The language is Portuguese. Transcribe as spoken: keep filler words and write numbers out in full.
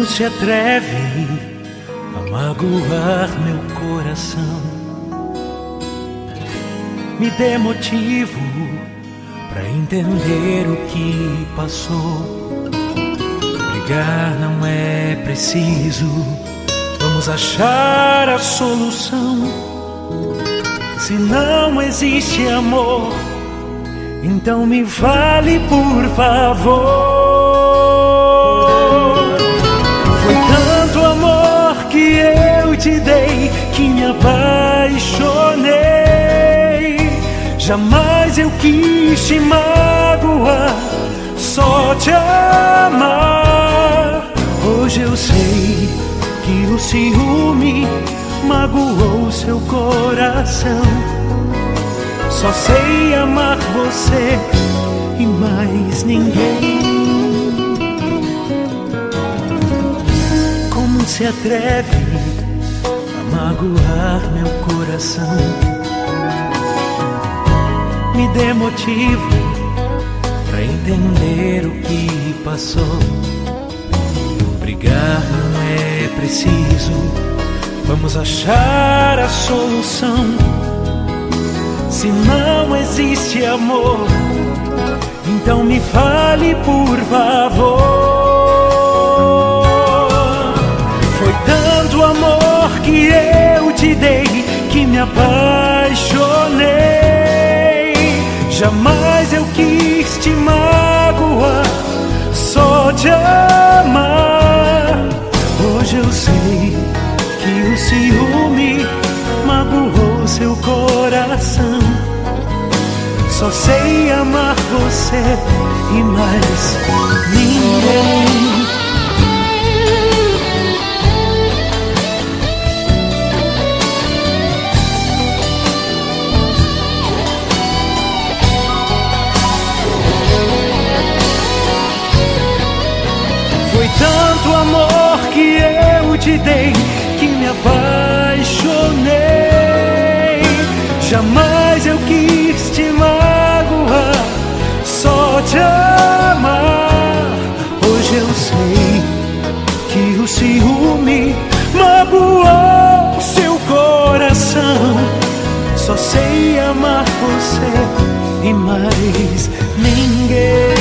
se atreve a magoar meu coração? Me dê motivo pra entender o que passou. Brigar não é preciso, vamos achar a solução. Se não existe amor, então me fale por favor. Foi tanto amor que eu te dei que me apaixonei. Jamais eu quis te magoar, só te amar. Hoje eu sei que o ciúme magoou seu coração. Só sei amar você e mais ninguém. Como se atreve a magoar meu coração? Me dê motivo pra entender o que passou. Brigar não é preciso, vamos achar a solução. Se não existe amor, então me fale por favor. Foi tanto amor que eu te dei que me apaixonei. Jamais eu quis te magoar, só te amar. Hoje eu sei que o ciúme magoou seu coração. Só sei amar você e mais ninguém. Foi tanto amor que eu te dei que me apaixonei. Jamais eu quis te magoar, só te amar. Hoje eu sei que o ciúme magoou seu coração. Só sei amar você e mais ninguém.